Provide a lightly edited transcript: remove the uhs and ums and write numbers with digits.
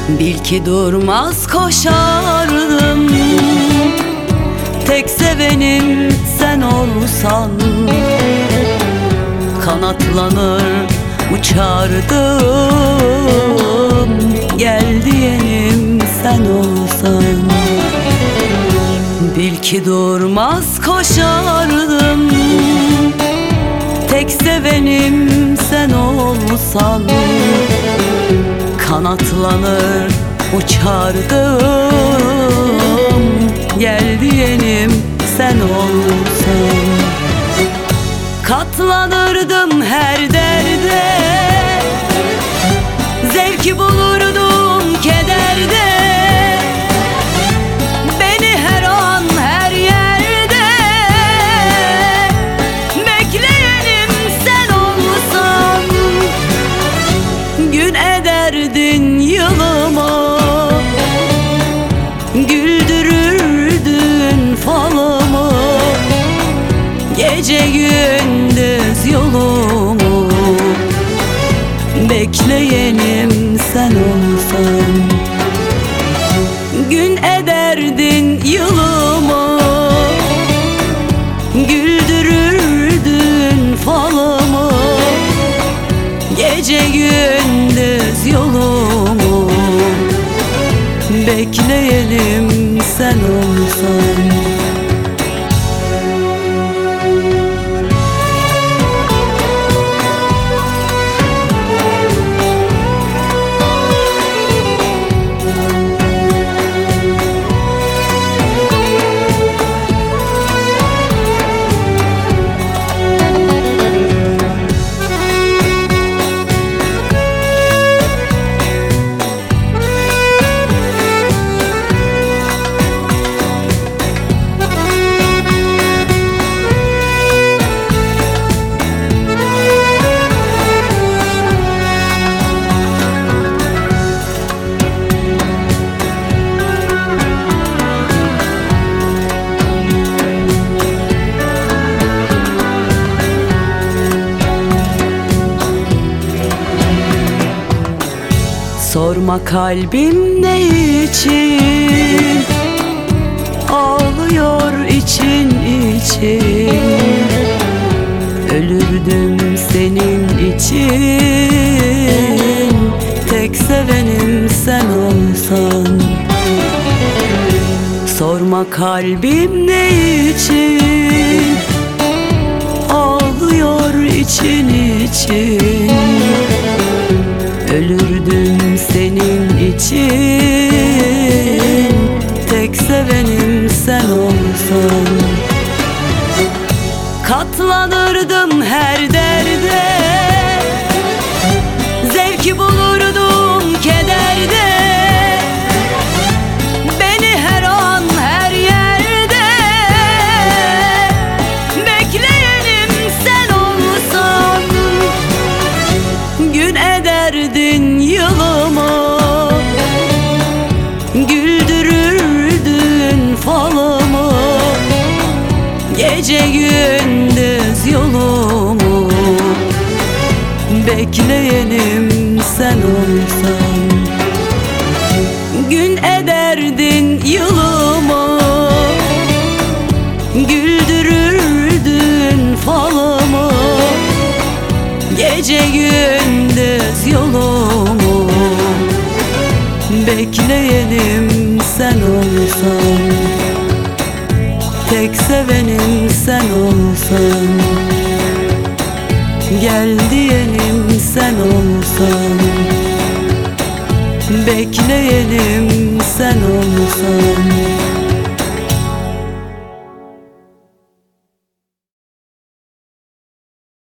Bil ki durmaz koşardım, tek sevenim sen olsan. Kanatlanır uçardım, gel diyenim sen olsan. Bil ki durmaz koşardım, tek sevenim sen olsan. Kanatlanır uçardım, gel diyenim sen olsan. Katlanırdım her derde, zevki bulurdum kederde. Beni her an her yerde bekleyenim sen olsan. Gün ederdin yılımı, güldürürdün falımı. Gece gündüz yolumu bekleyenim sen olsan. Gün ederdin yılımı, güldürürdün falımı. Gece gündüz yolumu bekleyenim sen olsan. Sorma kalbim ne için ağlıyor için için. Ölürdüm senin için, tek sevenim sen olsan. Sorma kalbim ne için ağlıyor için için. Ölürdüm senin için, tek sevenim sen olsan. Katlanırdım her derde, zevki bulurdum kederde. Beni her an her yerde bekleyenim sen olsan. Gün ederdin yılımı, güldürürdün falımı. Gece gündüz yolumu bekleyenim sen olsan. Gün ederdin yılımı, güldürürdün falımı. Gece gündüz yolumu bekleyenim sen olsan. Tek sevenim sen olsan. Gel diyenim sen olsan. Bekleyenim sen olsan.